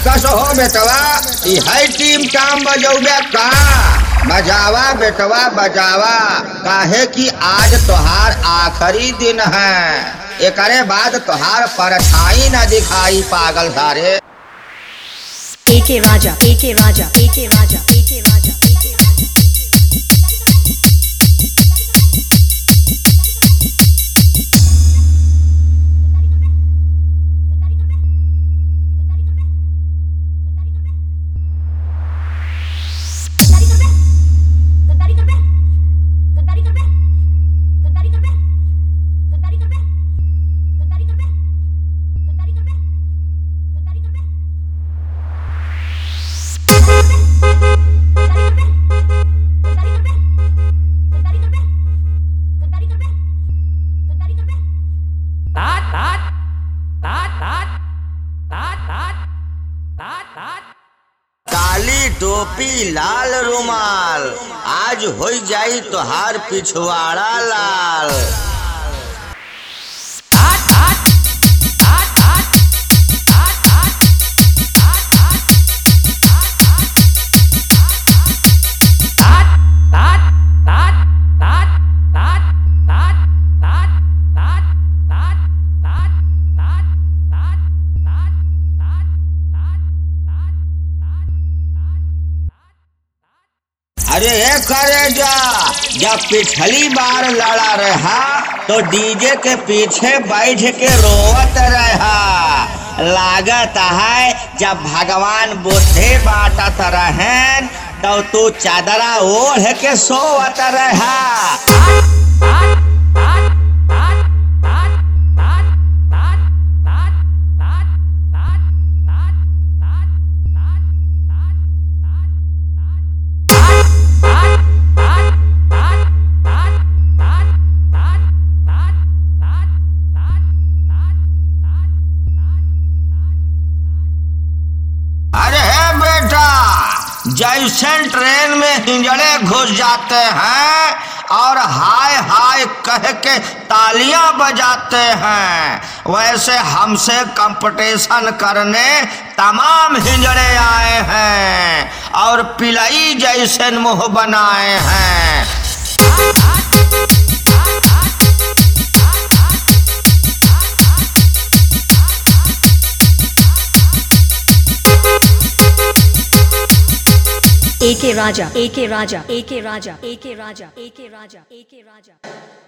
कस हो बेटवा, है टीम टाम बजौबे का? बजावा बेटवा बजावा, काहे कि आज तोहार आखिरी दिन है। एकरे बाद तोहार परछाई न दिखाई पागल सारे। एके राजा एके राजा एके राजा एके राजा एके राजा। काली टोपी लाल रुमाल, आज हो जाई तोहार पिछवाड़ा लाल। अरे करे जा, जब पिछली बार लड़ा रहा तो डीजे के पीछे बैठ के रोवत रहा। लागत है जब भगवान बुद्धि बांटत रहें तो तू चादरा ओढ़ के सोवत रहा। जैसे ट्रेन में हिंजड़े घुस जाते हैं और हाय हाय कह के तालियां बजाते हैं, वैसे हमसे कंपटीशन करने तमाम हिंजड़े आए हैं और पिलई जैसे मुंह बनाए हैं। एके राजा एके राजा एके राजा एके राजा एके राजा एके राजा।